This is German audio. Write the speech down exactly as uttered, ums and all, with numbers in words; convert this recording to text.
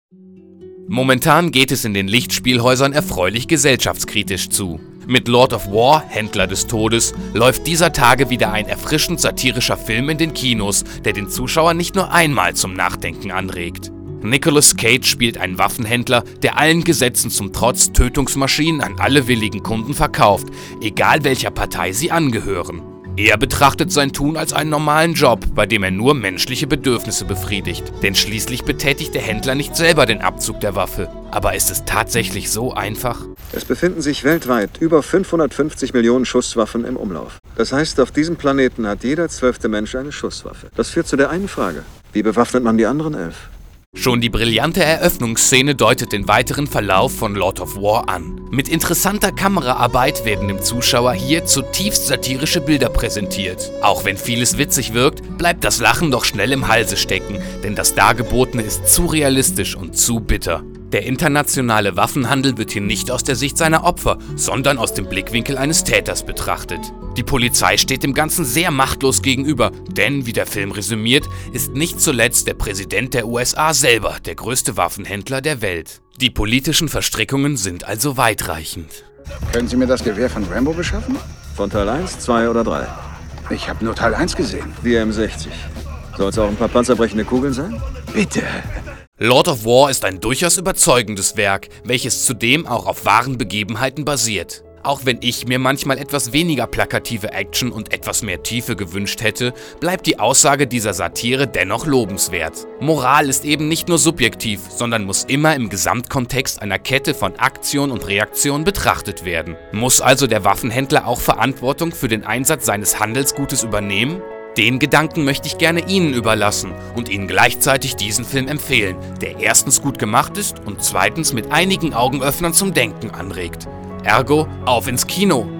Momentan geht es in den Lichtspielhäusern erfreulich gesellschaftskritisch zu. Mit Lord of War, Händler des Todes, läuft dieser Tage wieder ein erfrischend satirischer Film in den Kinos, der den Zuschauer nicht nur einmal zum Nachdenken anregt. Nicolas Cage spielt einen Waffenhändler, der allen Gesetzen zum Trotz Tötungsmaschinen an alle willigen Kunden verkauft, egal welcher Partei sie angehören. Er betrachtet sein Tun als einen normalen Job, bei dem er nur menschliche Bedürfnisse befriedigt, denn schließlich betätigt der Händler nicht selber den Abzug der Waffe. Aber ist es tatsächlich so einfach? Es befinden sich weltweit über fünfhundertfünfzig Millionen Schusswaffen im Umlauf. Das heißt, auf diesem Planeten hat jeder zwölfte Mensch eine Schusswaffe. Das führt zu der einen Frage: Wie bewaffnet man die anderen elf? Schon die brillante Eröffnungsszene deutet den weiteren Verlauf von Lord of War an. Mit interessanter Kameraarbeit werden dem Zuschauer hier zutiefst satirische Bilder präsentiert. Auch wenn vieles witzig wirkt, bleibt das Lachen doch schnell im Halse stecken, denn das Dargebotene ist zu realistisch und zu bitter. Der internationale Waffenhandel wird hier nicht aus der Sicht seiner Opfer, sondern aus dem Blickwinkel eines Täters betrachtet. Die Polizei steht dem Ganzen sehr machtlos gegenüber, denn, wie der Film resümiert, ist nicht zuletzt der Präsident der U S A selber der größte Waffenhändler der Welt. Die politischen Verstrickungen sind also weitreichend. Können Sie mir das Gewehr von Rambo beschaffen? Von Teil eins, zwei oder drei? Ich habe nur Teil eins gesehen. Die M sechzig. Soll es auch ein paar panzerbrechende Kugeln sein? Bitte. Lord of War ist ein durchaus überzeugendes Werk, welches zudem auch auf wahren Begebenheiten basiert. Auch wenn ich mir manchmal etwas weniger plakative Action und etwas mehr Tiefe gewünscht hätte, bleibt die Aussage dieser Satire dennoch lobenswert. Moral ist eben nicht nur subjektiv, sondern muss immer im Gesamtkontext einer Kette von Aktion und Reaktion betrachtet werden. Muss also der Waffenhändler auch Verantwortung für den Einsatz seines Handelsgutes übernehmen? Den Gedanken möchte ich gerne Ihnen überlassen und Ihnen gleichzeitig diesen Film empfehlen, der erstens gut gemacht ist und zweitens mit einigen Augenöffnern zum Denken anregt. Ergo, auf ins Kino!